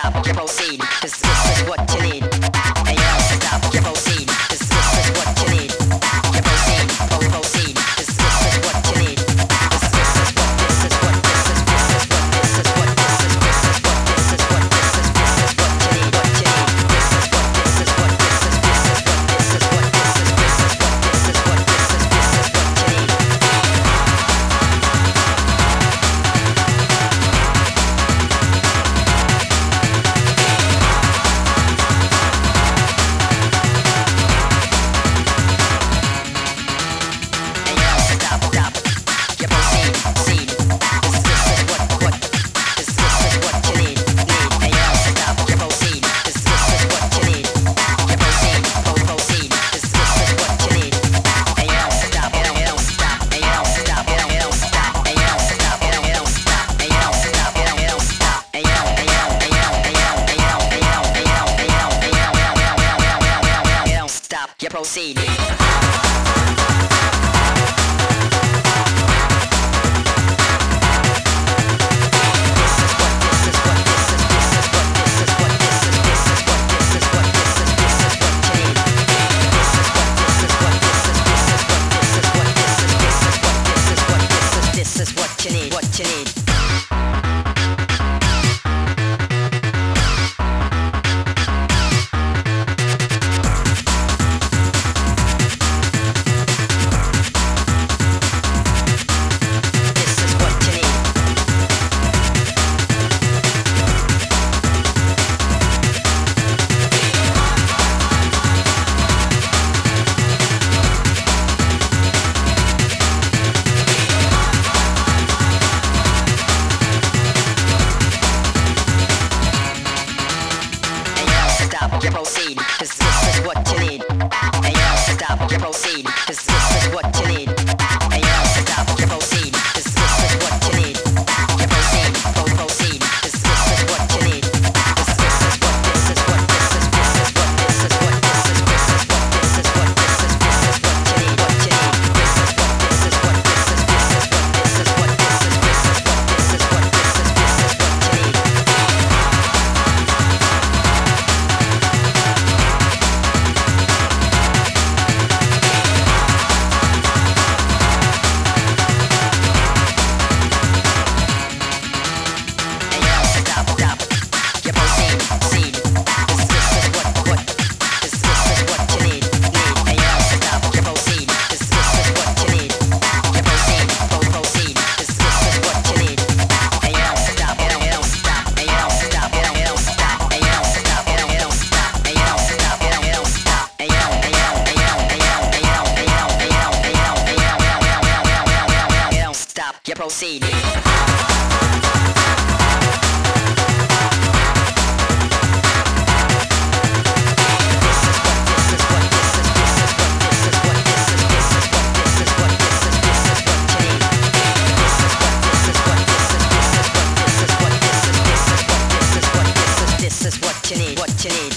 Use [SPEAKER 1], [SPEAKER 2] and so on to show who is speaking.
[SPEAKER 1] stop, you proceed, 'cause this is what you need. Hey, you don't stop, you proceed, 'cause this is what you need. You proceed, proceed, 'cause this is what you need. 'Cause this is what, this is what, this is what, this is what, this is what, this is what, this is what, this is what you need, what you need. This is what, this is what, this is what, this is what, this is what, this is what, this is what, this is what you need. You proceed. This is what you need, what you need. You proceed, 'cause this is what you need. And you don't stop, you proceed, 'cause this is what you need. And you don't stop, you proceed, 'cause this is what you need. You proceed, proceed, 'cause this is what you need. 'Cause this is what, this is what, this is what, this is what, this is what, this is what, this is what, this is what you need, what you need. This is what, this is what, this is what, this is what, this is what, this is what, this is what, this is what you need. You proceed. This is what you need, what you need.